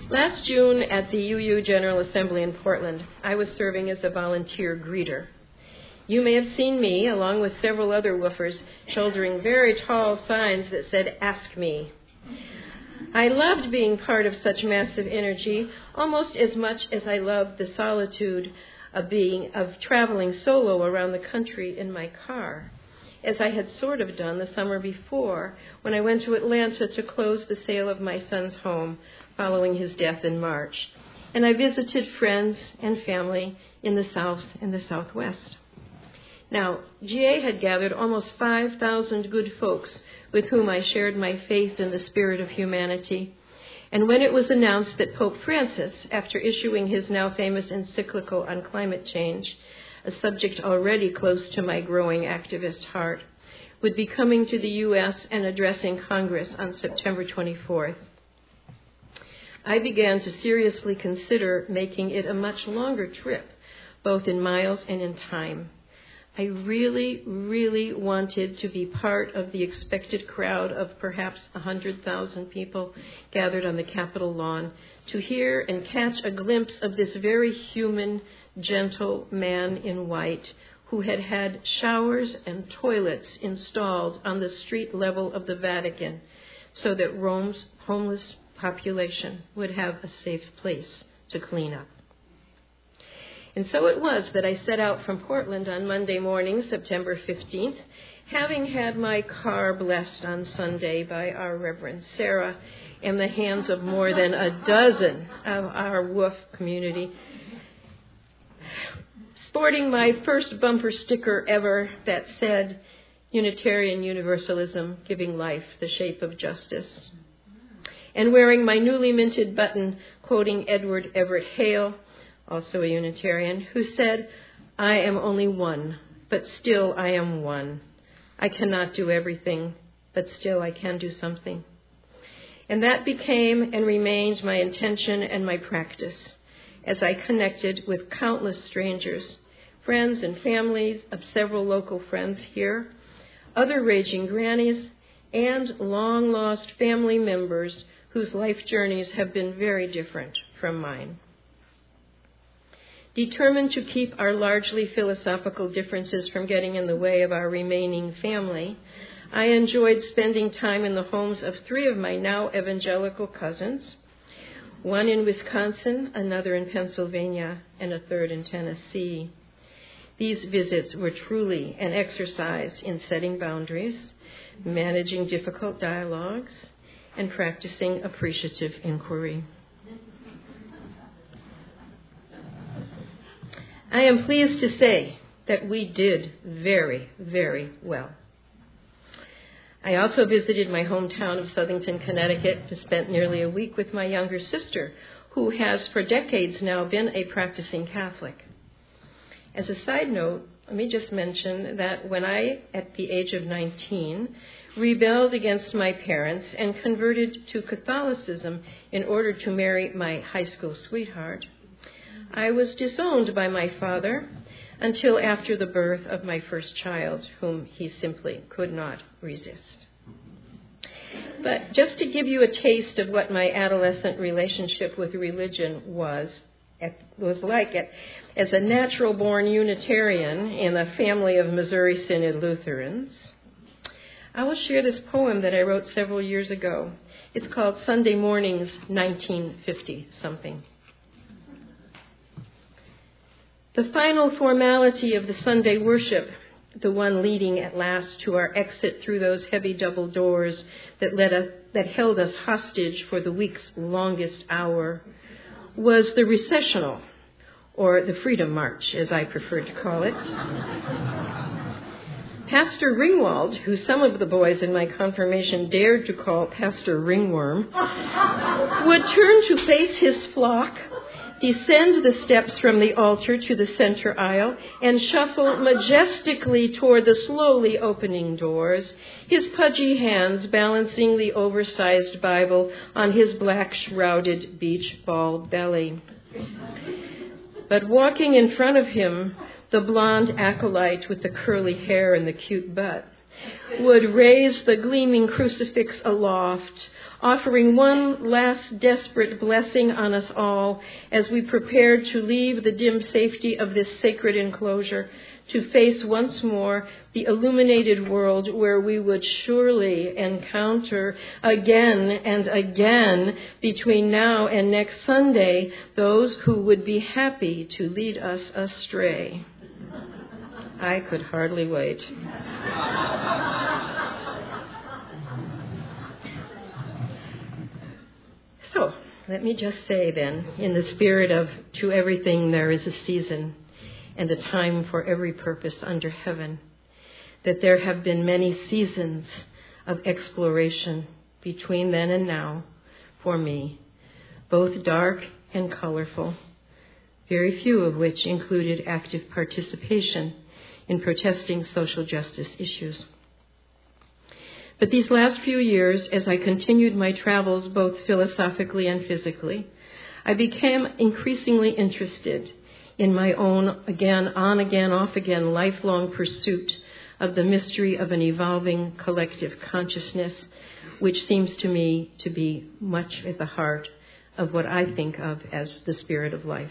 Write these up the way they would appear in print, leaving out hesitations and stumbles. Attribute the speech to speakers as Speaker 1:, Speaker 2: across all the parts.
Speaker 1: Last June at the UU General Assembly in Portland, I was serving as a volunteer greeter. You may have seen me, along with several other woofers, shouldering very tall signs that said, "Ask me." I loved being part of such massive energy almost as much as I loved the solitude of traveling solo around the country in my car, as I had sort of done the summer before when I went to Atlanta to close the sale of my son's home following his death in March. And I visited friends and family in the South and the Southwest. Now, GA had gathered almost 5,000 good folks with whom I shared my faith in the spirit of humanity. And when it was announced that Pope Francis, after issuing his now famous encyclical on climate change, a subject already close to my growing activist heart, would be coming to the U.S. and addressing Congress on September 24th, I began to seriously consider making it a much longer trip, both in miles and in time. I really, really wanted to be part of the expected crowd of perhaps 100,000 people gathered on the Capitol lawn to hear and catch a glimpse of this very human, gentle man in white who had had showers and toilets installed on the street level of the Vatican so that Rome's homeless population would have a safe place to clean up. And so it was that I set out from Portland on Monday morning, September 15th, having had my car blessed on Sunday by our Reverend Sarah in the hands of more than a dozen of our WOOF community, sporting my first bumper sticker ever that said, "Unitarian Universalism, giving life the shape of justice," and wearing my newly minted button quoting Edward Everett Hale, also a Unitarian, who said, "I am only one, but still I am one. I cannot do everything, but still I can do something." And that became and remained my intention and my practice as I connected with countless strangers, friends and families of several local friends here, other raging grannies, and long-lost family members whose life journeys have been very different from mine. Determined to keep our largely philosophical differences from getting in the way of our remaining family, I enjoyed spending time in the homes of 3 of my now evangelical cousins, one in Wisconsin, another in Pennsylvania, and a third in Tennessee. These visits were truly an exercise in setting boundaries, managing difficult dialogues, and practicing appreciative inquiry. I am pleased to say that we did very, very well. I also visited my hometown of Southington, Connecticut, and spent nearly a week with my younger sister, who has for decades now been a practicing Catholic. As a side note, let me just mention that when I, at the age of 19, rebelled against my parents and converted to Catholicism in order to marry my high school sweetheart, I was disowned by my father until after the birth of my first child, whom he simply could not resist. But just to give you a taste of what my adolescent relationship with religion was like, as a natural-born Unitarian in a family of Missouri Synod Lutherans, I will share this poem that I wrote several years ago. It's called Sunday Mornings, 1950-something. The final formality of the Sunday worship, the one leading at last to our exit through those heavy double doors that held us hostage for the week's longest hour, was the recessional, or the Freedom March, as I prefer to call it. Pastor Ringwald, who some of the boys in my confirmation dared to call Pastor Ringworm, would turn to face his flock, descend the steps from the altar to the center aisle, and shuffle majestically toward the slowly opening doors, his pudgy hands balancing the oversized Bible on his black-shrouded beach ball belly. But walking in front of him, the blonde acolyte with the curly hair and the cute butt, would raise the gleaming crucifix aloft, offering one last desperate blessing on us all as we prepared to leave the dim safety of this sacred enclosure to face once more the illuminated world where we would surely encounter again and again between now and next Sunday those who would be happy to lead us astray. I could hardly wait. So, let me just say then, in the spirit of to everything there is a season and a time for every purpose under heaven, that there have been many seasons of exploration between then and now for me, both dark and colorful, very few of which included active participation in protesting social justice issues. But these last few years, as I continued my travels both philosophically and physically, I became increasingly interested in my own on-again, off-again, lifelong pursuit of the mystery of an evolving collective consciousness, which seems to me to be much at the heart of what I think of as the spirit of life.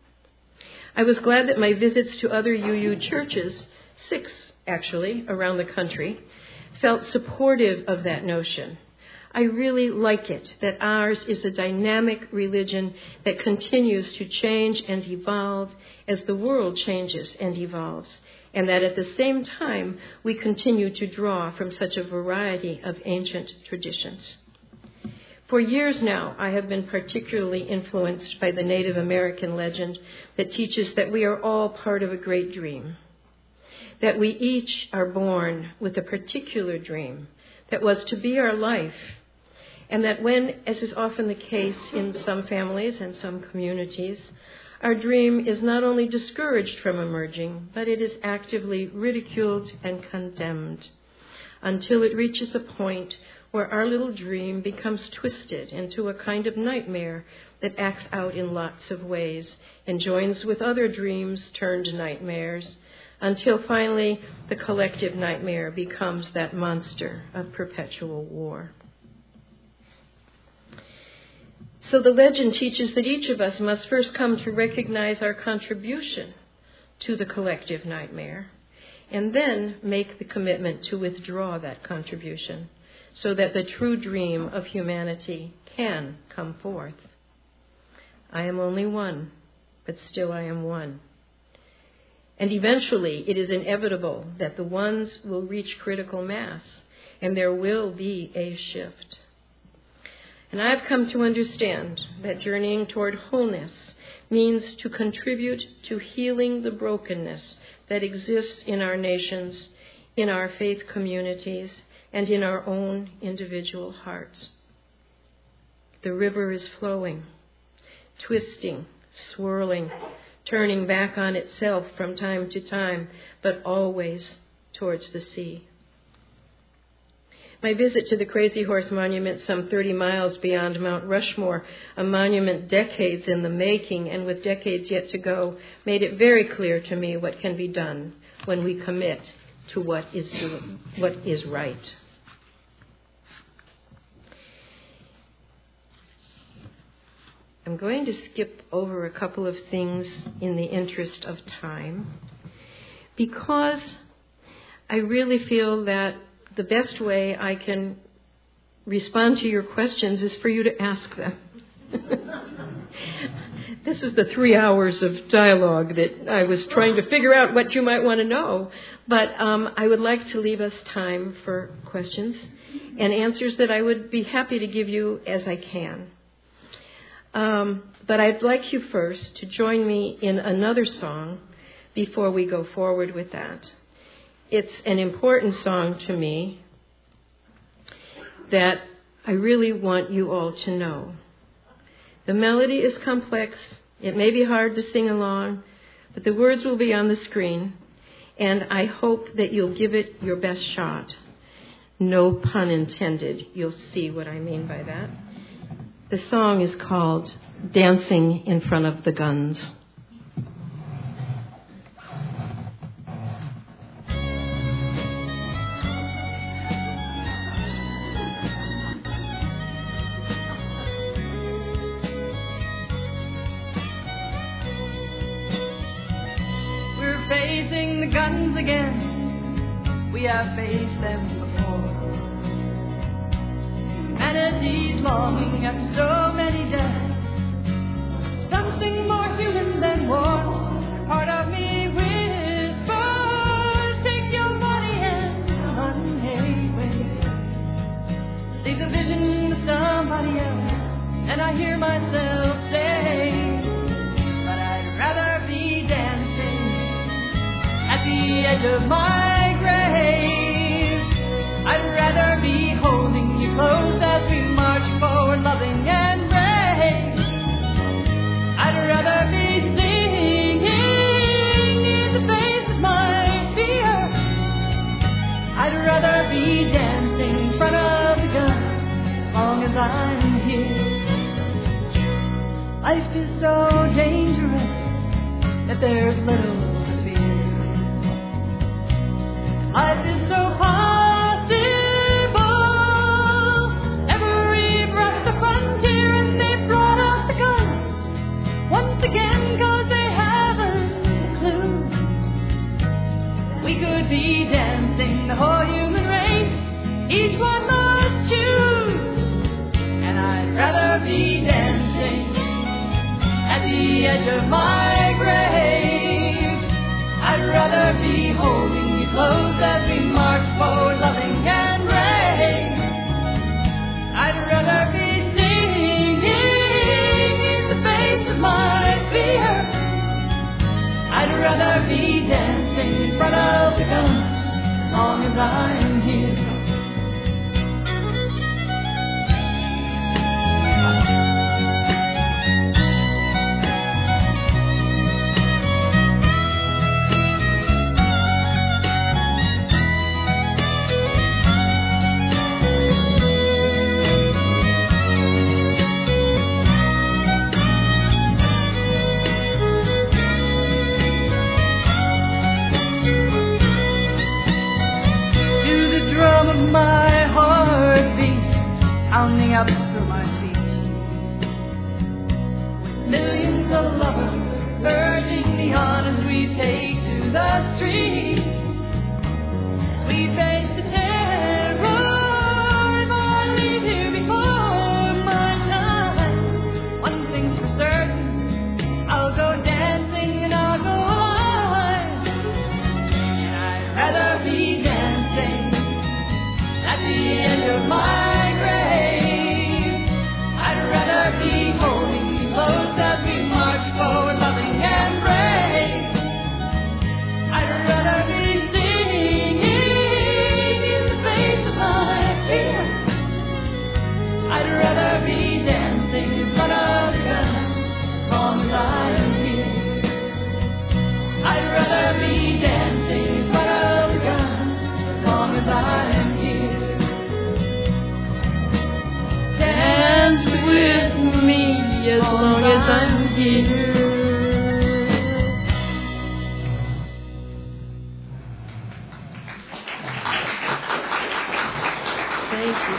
Speaker 1: I was glad that my visits to other UU churches, 6 actually, around the country, felt supportive of that notion. I really like it that ours is a dynamic religion that continues to change and evolve as the world changes and evolves, and that at the same time we continue to draw from such a variety of ancient traditions. For years now, I have been particularly influenced by the Native American legend that teaches that we are all part of a great dream, that we each are born with a particular dream that was to be our life, and that when, as is often the case in some families and some communities, our dream is not only discouraged from emerging, but it is actively ridiculed and condemned until it reaches a point where our little dream becomes twisted into a kind of nightmare that acts out in lots of ways and joins with other dreams turned nightmares, until finally the collective nightmare becomes that monster of perpetual war. So the legend teaches that each of us must first come to recognize our contribution to the collective nightmare, and then make the commitment to withdraw that contribution so that the true dream of humanity can come forth. I am only one, but still I am one. And eventually it is inevitable that the ones will reach critical mass, and there will be a shift. And I've come to understand that journeying toward wholeness means to contribute to healing the brokenness that exists in our nations, in our faith communities, and in our own individual hearts. The river is flowing, twisting, swirling, turning back on itself from time to time, but always towards the sea. My visit to the Crazy Horse Monument, some 30 miles beyond Mount Rushmore, a monument decades in the making and with decades yet to go, made it very clear to me what can be done when we commit to what is right. I'm going to skip over a couple of things in the interest of time, because I really feel that the best way I can respond to your questions is for you to ask them. This is the 3 hours of dialogue that I was trying to figure out what you might want to know. But I would like to leave us time for questions and answers that I would be happy to give you as I can. But I'd like you first to join me in another song before we go forward with that. It's an important song to me that I really want you all to know. The melody is complex. It may be hard to sing along, but the words will be on the screen, and I hope that you'll give it your best shot. No pun intended. You'll see what I mean by that. The song is called Dancing in Front of the Guns.
Speaker 2: facing the guns again. We have faced them before. Humanity's longing after so many deaths. Something more human than war. Part of me whispers, take your body and run away. Leave the vision to somebody else, and I hear myself say, but I'd rather be dancing at the edge of my grave. I'd rather be holding you close as we march forward, loving and brave. I'd rather be singing in the face of my fear. I'd rather be dancing in front of the gun as long as I'm here. Life is so dangerous that there's little to fear. Life is so possible. Every breath the frontier, and they brought out the guns once again, 'cause they haven't a clue. We could be dancing the whole human race. Each one must choose, and I'd rather be dancing at the edge of my grave. I'd rather be holding you close as we march forward, loving and brave. I'd rather be singing in the face of my fear. I'd rather be dancing in front of the gun as long as I'm here. Pounding up through my feet, with millions of lovers urging me on as we take to the streets. As we face the terror, if I leave here before my time, one thing's for certain, I'll go dancing and I'll go alive. And I'd rather be dancing at the end of my be holding you close as we march forward, loving and brave. I'd rather be singing in the face of my fear. I'd rather be dancing in front of the gun as long as I am here. I'd rather be dancing in front of the gun as long as I am here. Dance with me as long as I'm here.
Speaker 1: Thank you.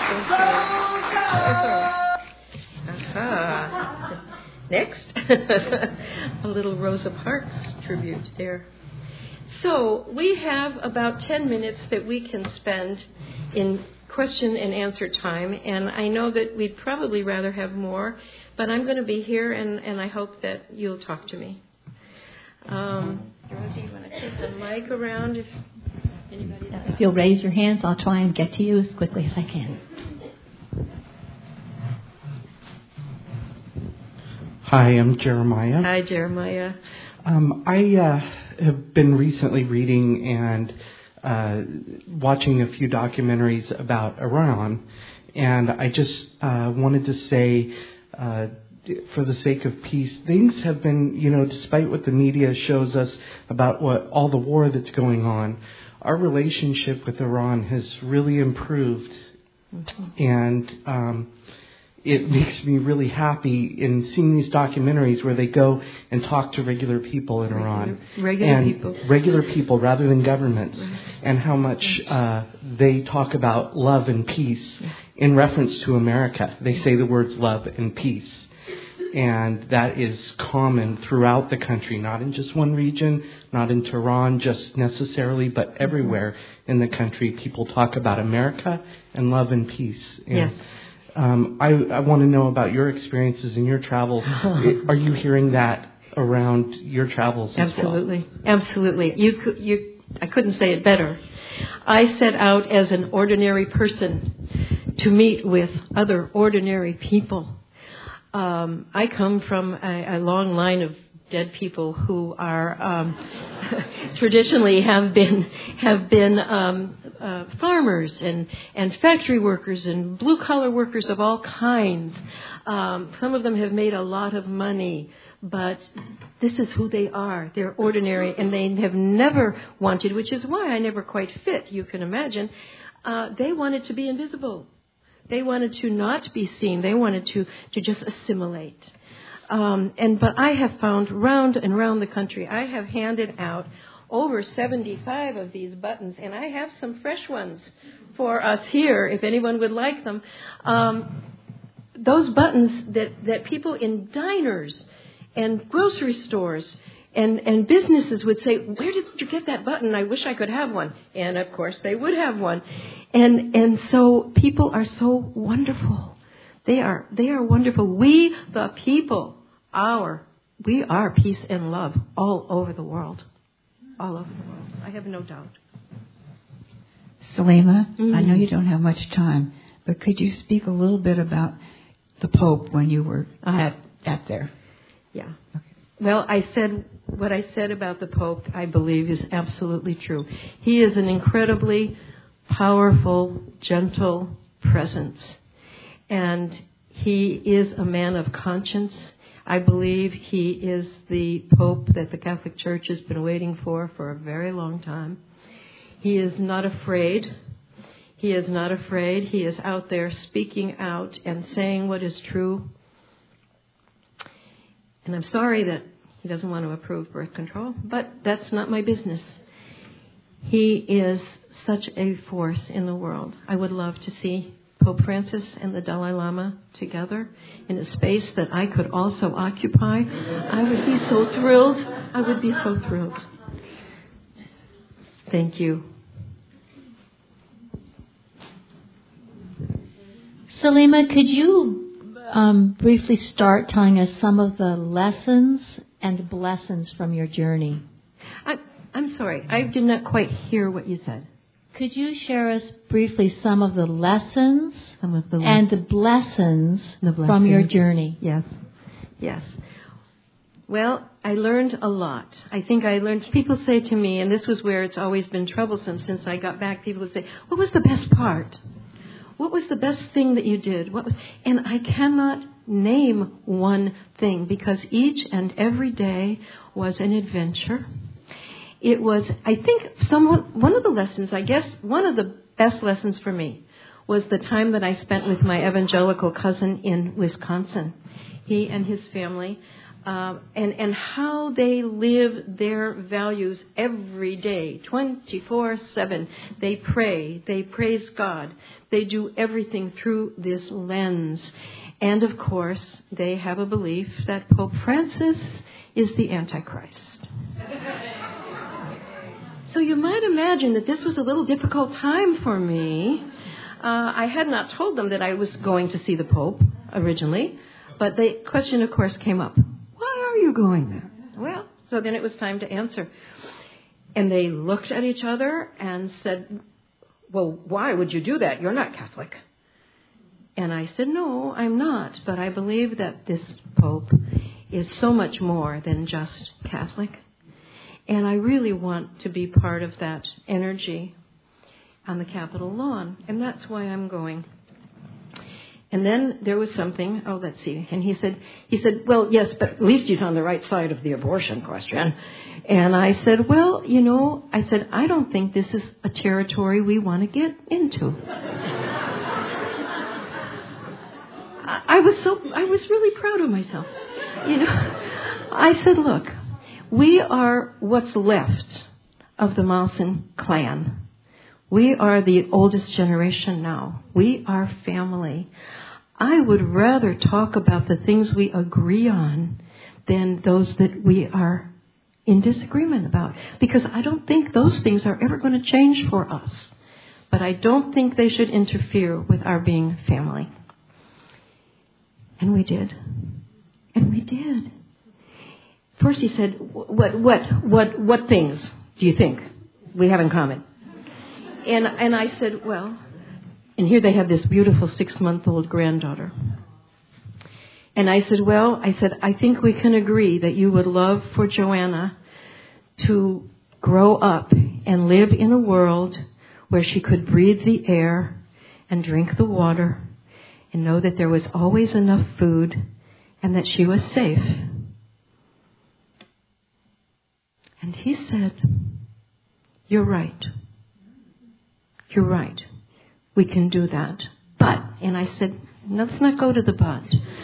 Speaker 1: Next, a little Rosa Parks tribute there. So we have about 10 minutes that we can spend in question and answer time, and I know that we'd probably rather have more, but I'm going to be here, and I hope that you'll talk to me. Rosie, you want to take the mic around? If
Speaker 3: you'll raise your hands, I'll try and get to you as quickly as I can.
Speaker 4: Hi, I'm Jeremiah.
Speaker 1: Hi, Jeremiah.
Speaker 4: I have been recently reading and watching a few documentaries about Iran, and I just wanted to say, for the sake of peace, things have been, despite what the media shows us about all the war that's going on, our relationship with Iran has really improved, and it makes me really happy in seeing these documentaries where they go and talk to regular people in Iran. Regular people rather than governments. Right. And how much they talk about love and peace in reference to America. They say the words love and peace. And that is common throughout the country, not in just one region, not in Tehran just necessarily, but everywhere in the country. People talk about America and love and peace. And,
Speaker 1: Yes.
Speaker 4: I want to know about your experiences in your travels. Are you hearing that around your travels as
Speaker 1: Absolutely. Absolutely. I couldn't say it better. I set out as an ordinary person to meet with other ordinary people. I come from a long line of dead people who are traditionally have been farmers and factory workers and blue collar workers of all kinds. Some of them have made a lot of money, but this is who they are. They're ordinary, and they have never wanted, which is why I never quite fit, you can imagine. They wanted to be invisible. They wanted to not be seen. They wanted to just assimilate. But I have found round and round the country, I have handed out over 75 of these buttons, and I have some fresh ones for us here, if anyone would like them. Those buttons that people in diners and grocery stores and businesses would say, where did you get that button? I wish I could have one. And, of course, they would have one. And so people are so wonderful. They are wonderful. We, the people, we are peace and love all over the world. All over the world. I have no doubt.
Speaker 5: Selima, I know you don't have much time, but could you speak a little bit about the Pope when you were at there?
Speaker 1: Yeah. Okay. Well, what I said about the Pope, I believe, is absolutely true. He is an incredibly powerful, gentle presence. And he is a man of conscience. I believe he is the Pope that the Catholic Church has been waiting for a very long time. He is not afraid. He is not afraid. He is out there speaking out and saying what is true. And I'm sorry that he doesn't want to approve birth control, but that's not my business. He is such a force in the world. I would love to see Pope Francis and the Dalai Lama together in a space that I could also occupy. I would be so thrilled. I would be so thrilled. Thank you.
Speaker 3: Selima, could you briefly start telling us some of the lessons and blessings from your journey?
Speaker 1: I'm sorry. I did not quite hear what you said.
Speaker 3: Could you share us briefly some of the lessons and the blessings from your journey?
Speaker 1: Yes. Yes. Well, I learned a lot. I think I learned, people say to me, and this was where it's always been troublesome since I got back, people would say, what was the best part? What was the best thing that you did? And I cannot name one thing because each and every day was an adventure. It was, I think, one of the lessons, I guess, one of the best lessons for me was the time that I spent with my evangelical cousin in Wisconsin. He and his family, and how they live their values every day, 24/7. They pray, they praise God. They do everything through this lens. And, of course, they have a belief that Pope Francis is the Antichrist. So you might imagine that this was a little difficult time for me. I had not told them that I was going to see the Pope originally, but the question, of course, came up. Why are you going there? Well, so then it was time to answer. And they looked at each other and said, well, why would you do that? You're not Catholic. And I said, no, I'm not. But I believe that this Pope is so much more than just Catholic. And I really want to be part of that energy on the Capitol lawn. And that's why I'm going. And then there was something, let's see. And he said, well, yes, but at least he's on the right side of the abortion question. And I said, well, I don't think this is a territory we want to get into. I was really proud of myself. I said, look, we are what's left of the Malson clan. We are the oldest generation now. We are family.
Speaker 6: I would rather talk about the things we agree on than those that we are in disagreement about. Because I don't think those things are ever going to change for us. But I don't think they should interfere with our being family. And we did. And we did. First he said, what things do you think we have in common? And I said, well, and here they have this beautiful 6-month-old granddaughter. And I said, I think we can agree that you would love for Joanna to grow up and live in a world where she could breathe the air and drink the water and know that there was always enough food and that she was safe. And he said, you're right. You're right. We can do that. But, and I said, let's not go to the but.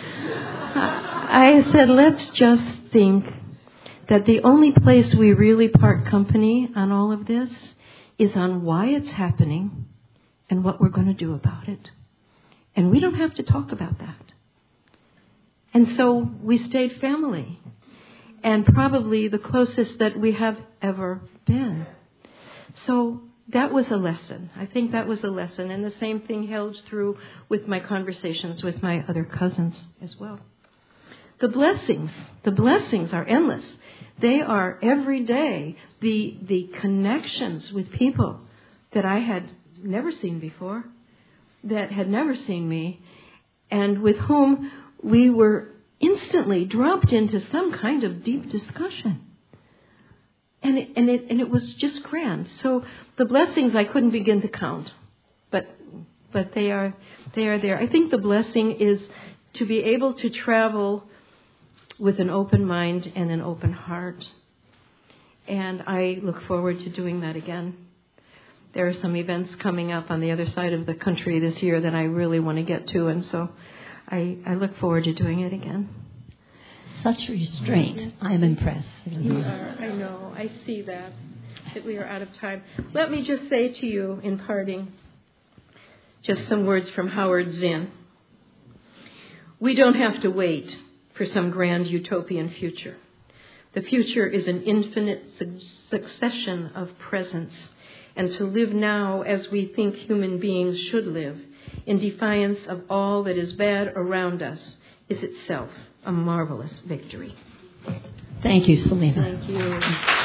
Speaker 6: I said, let's just think that the only place we really part company on all of this is on why it's happening and what we're going to do about it. And we don't have to talk about that. And so we stayed family. And probably the closest that we have ever been. So that was a lesson. I think that was a lesson. And the same thing held through with my conversations with my other cousins as well. The blessings are endless. They are every day the connections with people that I had never seen before, that had never seen me, and with whom we were instantly dropped into some kind of deep discussion. And it was just grand. So the blessings I couldn't begin to count, but they are there. I think the blessing is to be able to travel with an open mind and an open heart. And I look forward to doing that again. There are some events coming up on the other side of the country this year that I really want to get to, and so I look forward to doing it again.
Speaker 3: Such restraint. I'm impressed.
Speaker 1: You are. I know. I see that we are out of time. Let me just say to you in parting, just some words from Howard Zinn. We don't have to wait for some grand utopian future. The future is an infinite succession of presents, and to live now as we think human beings should live, in defiance of all that is bad around us, is itself a marvelous victory.
Speaker 3: Thank you, Selena.
Speaker 1: Thank you.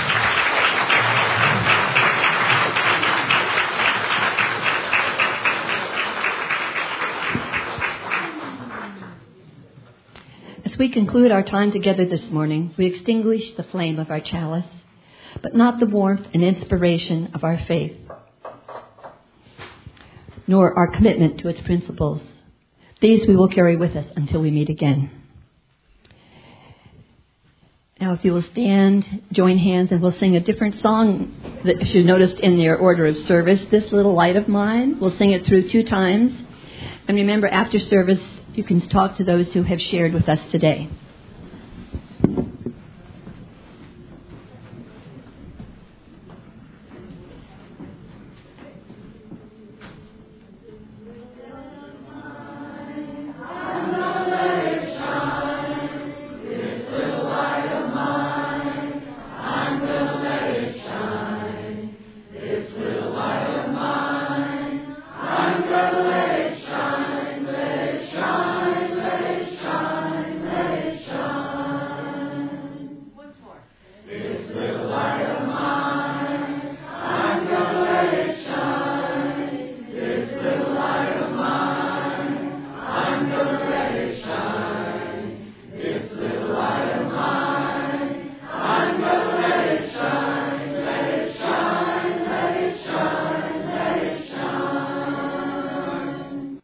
Speaker 7: As we conclude our time together this morning, we extinguish the flame of our chalice, but not the warmth and inspiration of our faith, nor our commitment to its principles. These we will carry with us until we meet again. Now, if you will stand, join hands, and we'll sing a different song that you noticed in your order of service, This Little Light of Mine. We'll sing it through 2 times. And remember, after service, you can talk to those who have shared with us today.